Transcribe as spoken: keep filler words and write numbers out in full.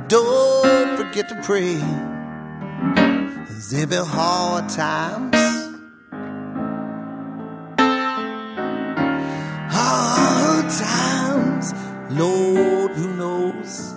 don't forget to pray. There be hard times, hard times, Lord, who knows?